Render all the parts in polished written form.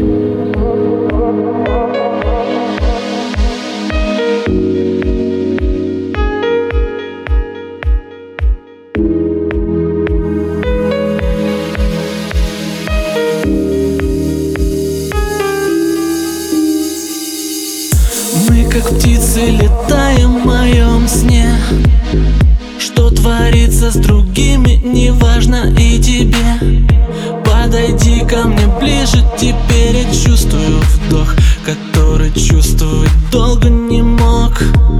Мы как птицы летаем в моем сне. Что творится с другими, неважно и тебе. Подойди ко мне ближе, теперь я чувствую вдох, который чувствовать долго не мог.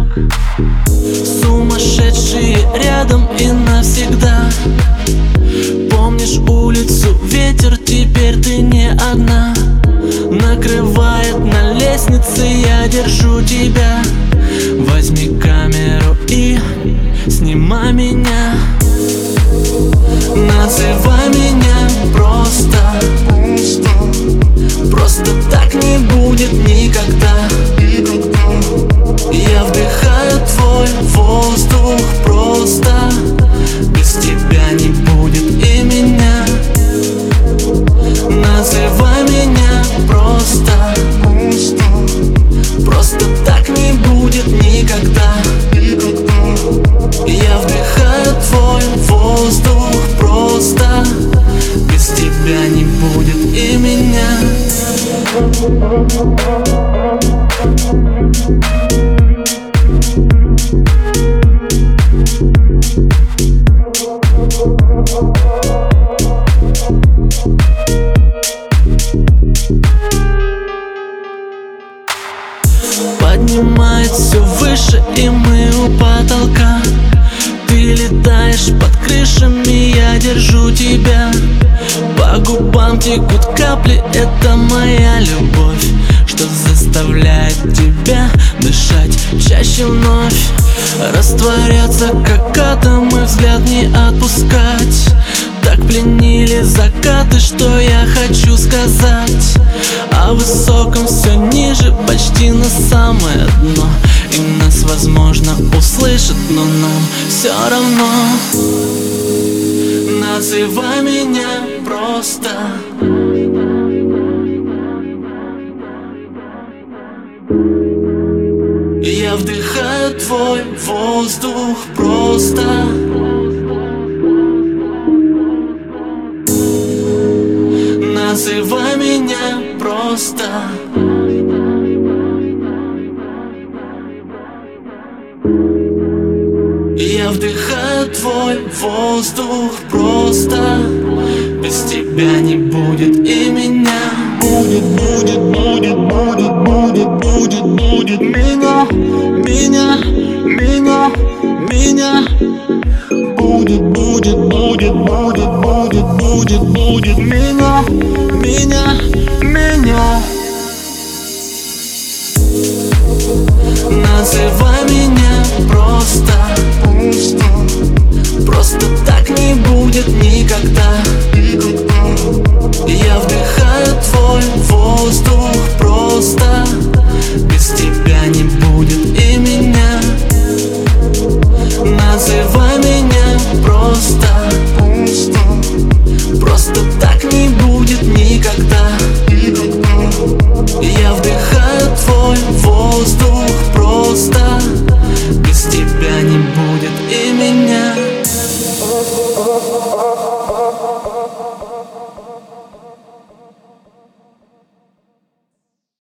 Сумасшедшие рядом и навсегда. Помнишь улицу, ветер, теперь ты не одна. Накрывает на лестнице, я держу тебя. Возьми камеру и снимай меня. Называй меня просто. Просто так не будет никогда. Я вдыхаю твой воздух просто. Без тебя не будет и меня. Называй меня просто. Просто так не будет никогда. Я вдыхаю твой воздух просто. Без тебя не будет и меня. Поднимает все выше, и мы у потолка. Ты летаешь под крышами, я держу тебя. По губам текут капли, это моя любовь, что заставляет тебя дышать чаще вновь. Растворяться как атом и взгляд не отпускать. Так пленили закаты, что я хочу сказать. О высоком все ниже, почти на самое дно. И нас, возможно, услышат, но нам все равно. Называй меня просто. Я вдыхаю твой воздух просто. Называй меня просто. Я вдыхаю твой воздух просто. Без тебя не будет и меня. Будет меня, меня, меня, меня. Будет меня.